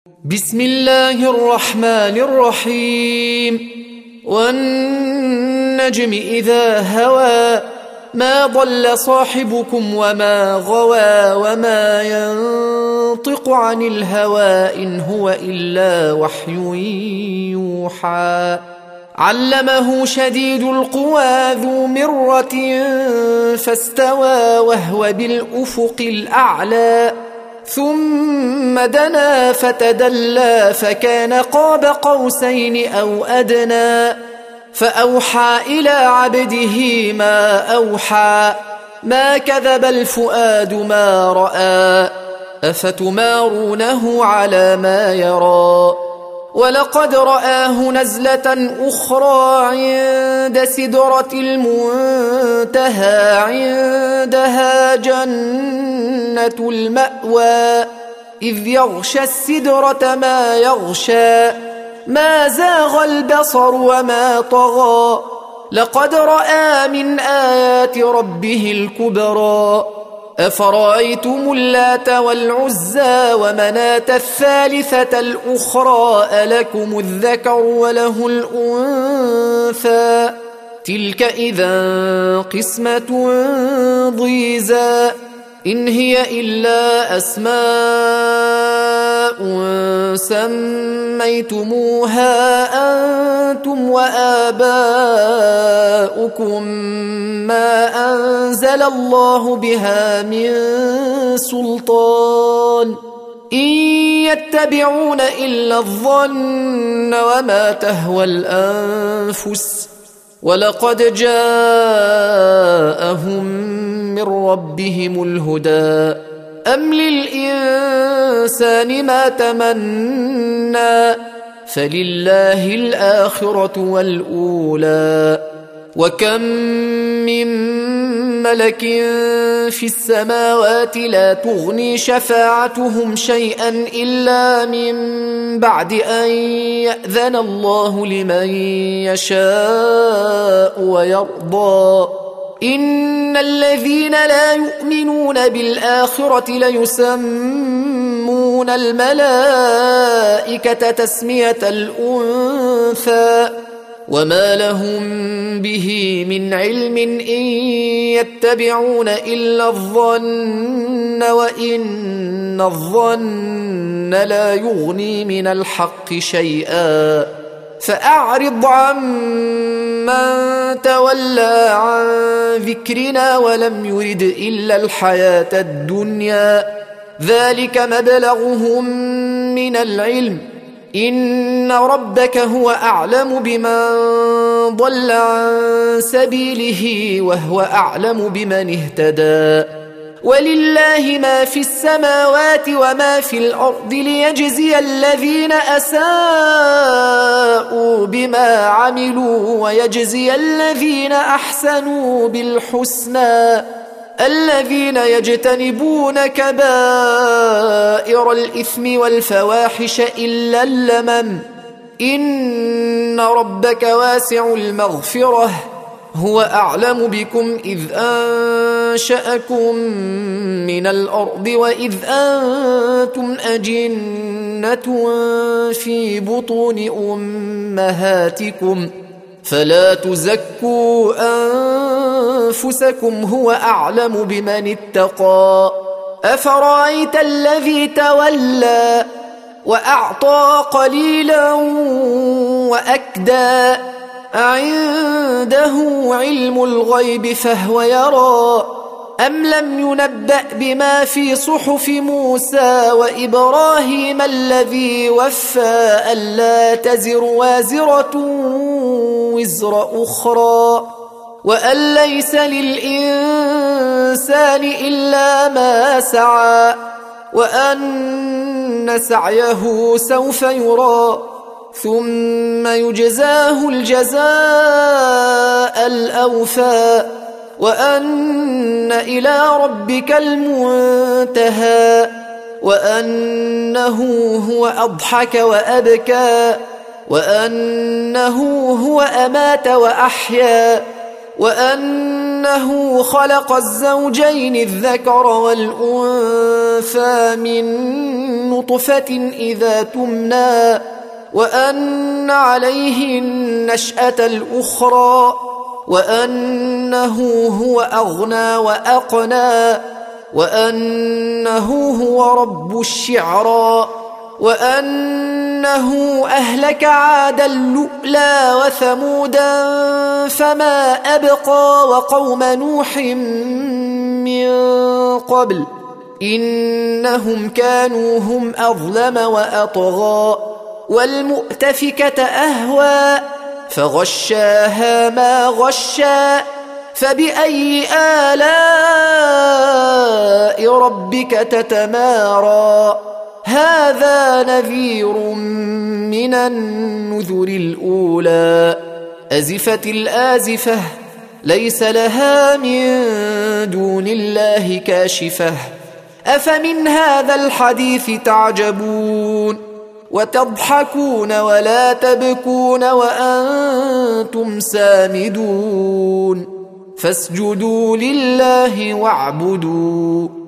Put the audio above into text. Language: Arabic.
بسم الله الرحمن الرحيم والنجم إذا هوى ما ضل صاحبكم وما غوى وما ينطق عن الهوى إن هو إلا وحي يوحى علمه شديد القوى ذو مرة فاستوى وهو بالأفق الأعلى ثم دنا فتدلى فكان قاب قوسين أو أدنى فأوحى إلى عبده ما أوحى ما كذب الفؤاد ما رأى أفتمارونه على ما يرى ولقد رآه نزلة أخرى عند سدرة المنتهى عندها جنة المأوى إذ يغشى السدرة ما يغشى ما زاغ البصر وما طغى لقد رأى من آيات ربه الكبرى أفرأيتم اللات والعزى ومناة الثالثة الأخرى ألكم الذكر وله الأنثى تلك إذا قسمة ضيزى إن هي إلا أسماء سميتموها أنتم وآباؤكم ما أنزل الله بها من سلطان إن يتبعون إلا الظن وما تهوى الأنفس ولقد جاءهم من ربهم الهدى أم للإنسان ما تمنى فلله الآخرة والأولى وكم من ملك في السماوات لا تغني شفاعتهم شيئا إلا من بعد أن يأذن الله لمن يشاء ويرضى إن الذين لا يؤمنون بالآخرة ليسمون الملائكة تسمية الأنثى وما لهم به من علم إن يتبعون إلا الظن وإن الظن لا يغني من الحق شيئا فأعرض عمن تولى عن ذكرنا ولم يرد إلا الحياة الدنيا ذلك مبلغهم من العلم إن ربك هو أعلم بمن ضل عن سبيله وهو أعلم بمن اهتدى ولله ما في السماوات وما في الأرض ليجزي الذين أساءوا بما عملوا ويجزي الذين أحسنوا بالحسنى الذين يجتنبون كبائر الإثم والفواحش إلا اللمم إن ربك واسع المغفرة هو أعلم بكم إذ أنشأكم من الأرض وإذ أنتم أجنة في بطون أمهاتكم فلا تزكوا أنفسكم هو أعلم بمن اتقى أفرأيت الذي تولى وأعطى قليلا وأكدى عنده علم الغيب فهو يرى أم لم ينبأ بما في صحف موسى وإبراهيم الذي وفى ألا تزر وازرة وزر أخرى وأن ليس للإنسان إلا ما سعى وأن سعيه سوف يرى ثم يجزاه الجزاء الأوفى وأن إلى ربك المنتهى وأنه هو أضحك وأبكى وأنه هو أمات وأحيا وأنه خلق الزوجين الذكر والأنثى من نطفة إذا تمنى وأن عليه النشأة الأخرى وأنه هو أغنى وأقنى وأنه هو رب الشعرى وأنه أهلك عادا اللؤلا وثمودا فما أبقى وقوم نوح من قبل إنهم كانوا هم أظلم وأطغى والمؤتفكة أهوى فغشاها ما غشا فبأي آلاء ربك تتمارى هذا نذير من النذر الأولى أزفت الآزفة ليس لها من دون الله كاشفة أفمن هذا الحديث تعجبون وتضحكون ولا تبكون وأنتم سامدون فاسجدوا لله واعبدوا